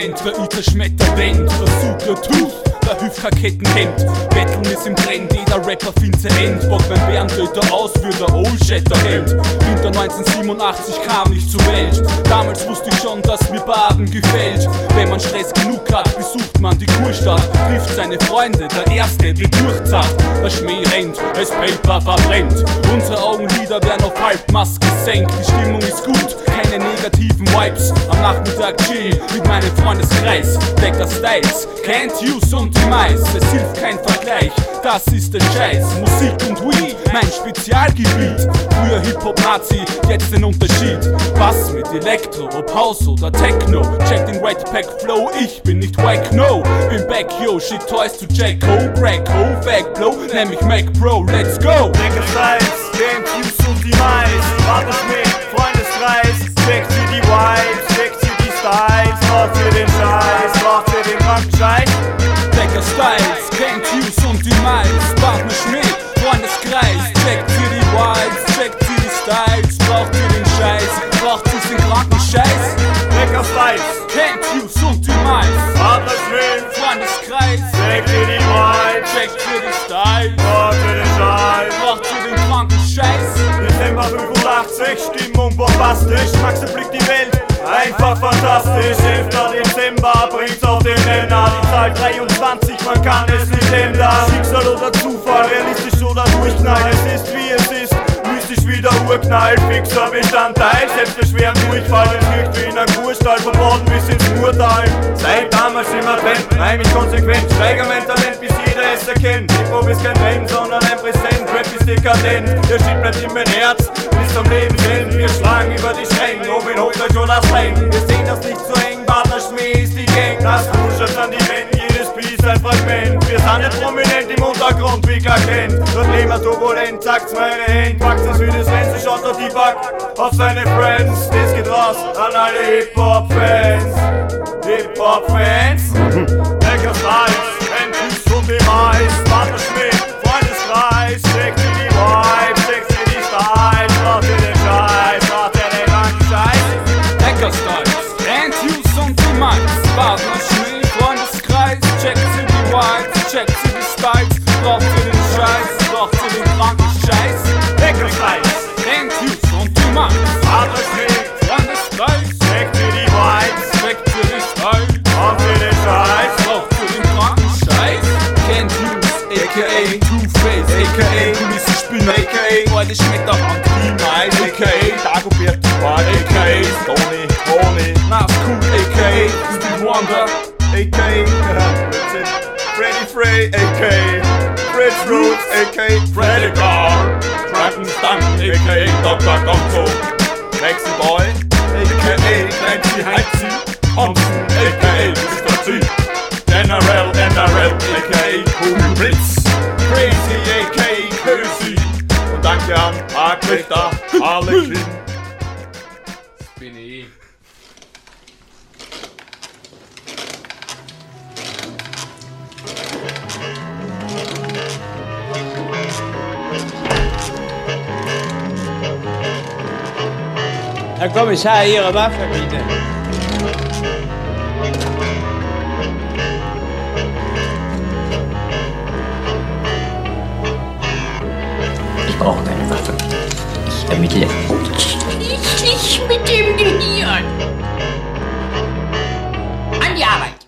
Band, wer ich zerschmetter Wend, versuch Tooth, der hilft kein Kettenhemd. Betteln ist im Trend, jeder Rapper findet sein End. Bock beim Bärentöter aus wie der Old Shatterhand. Winter 1987 kam ich zur Welt. Damals wusste ich schon, dass mir Baden gefällt. Wenn man Stress genug hat, besucht man die Kurstadt. Trifft seine Freunde, der Erste wird durchzart. Der Schmäh rennt, das Paper verbrennt. Unsere Augenlider werden auf Halbmast gesenkt. Die Stimmung ist gut, keine negativen Vibes. Am Nachmittag chill mit meinem Freundeskreis. Decker Styles, Can't Use und die Mais. Es hilft kein Vergleich, das ist der Scheiß. Musik und Weed, mein Spezialgebiet. Früher Hip-Hop-Nazi, jetzt den Unterschied. Bass mit Elektro, ob House oder Techno. Check den Red Pack Flow, ich bin nicht wack, no. Bin back, yo, shit toys to Jacko. Crack, ho, Fact, Blow, nämlich Mac Pro, let's go. Decker Styles, Can't Use und die Mais. Warte mit, Freundeskreis. Checkt sie die Vibes, checkt sie die Styles. Macht ihr den Scheiß, macht ihr den kranken Scheiß. Decker Styles, Can't Use und die Mais. Partner Schmidt, Freundeskreis. Checkt sie die Vibes, checkt sie die Styles. Braucht ihr den Scheiß, braucht ihr den kranken Scheiß. Decker Styles, Can't Use und die Mais. Partner Schmidt, Freundeskreis. checkt ihr die Vibes, Checkt ihr die Styles. macht ihr den Scheiß. Braucht ihr den kranken Scheiß. Dezember 85, Stimmung bombastisch. Maxe blickt die Welt, einfach fantastisch. 11. Dezember bringt's auf den Nenner. Die Zahl 23, man kann es nicht ändern. Schicksal oder Zufall, realistisch oder Durchknall. Es ist wie es ist, mystisch wie der Urknall. Fixer Bestandteil, selbstbeschweren Durchfall. Es wirkt wie in einem Kurstall, vom Norden bis ins Murtal. Seit damals immer Trend, reim ich konsequent. Steiger mein Talent, bis jeder es erkennt. Hip-Hop ist kein Trend, sondern ein Präsent. Rap ist dekadent, der Shit bleibt in mein Herz bis zum Lebensende. Wir schlagen über die Schränken, ob in Hochdeutsch oder Slang. Wir sehen das nicht so eng, Partner Schmäh ist die Gang. Das Kuschert an die Wände, jedes Piece ein Fragment. Wir sind nicht prominent im Untergrund, wie klar kennt. Dort leben wir turbulent, sagt's meine Hände. Packt es wie das Rennen, schaut dort die Back auf seine Friends. Das geht raus an alle Hip-Hop-Fans. Hip-Hop-Fans, Decker Styles, Can't Use und die Mais. Partner Schmidt, Freundeskreis, checkt ihr die Vibes, checkt ihr die Styles. Macht ihr den Scheiß, macht ihr den kranken Scheiß. Decker Styles, Can't Use und die Mais. Partner Schmidt, Freundeskreis. Checkt sie die Vibes, checkt sie die Styles. Braucht ihr den Scheiß, braucht ihr den kranken Scheiß. Decker Styles, Can't Use und die Mais. Partner Schmidt, Freundeskreis. checkt ihr die Vibes, Checkt ihr die Styles. macht ihr den Scheiß. Braucht ihr den kranken Scheiß. Can't Use, a.k.a. Two-Face, a.k.a. Kulissenspinner, a.k.a. Freude schmeckt auch an die Mais, a.k.a. Dagobert Dubai, a.k.a. Tony, Nas Cool, a.k.a. Steve Wonder, a.k.a. Freddy Frey, a.k.a. Fritz Roots, a.k.a. Freddy Carr, Dragon Stunt, a.k.a. Dr. Gonzo, Maxi Boy, a.k.a. Clancy Heitzi, Thompson, a.k.a. Mr. T, General, a.k.a. Kugel Blitz, Crazy, a.k.a. Kösi. und danke an Mark Richter, Harlequin. Bin ich. Herr Kommissar, Ihre Waffe bitte. Ich brauche keine Waffe. Ich ermittle. Ich mit dem Gehirn.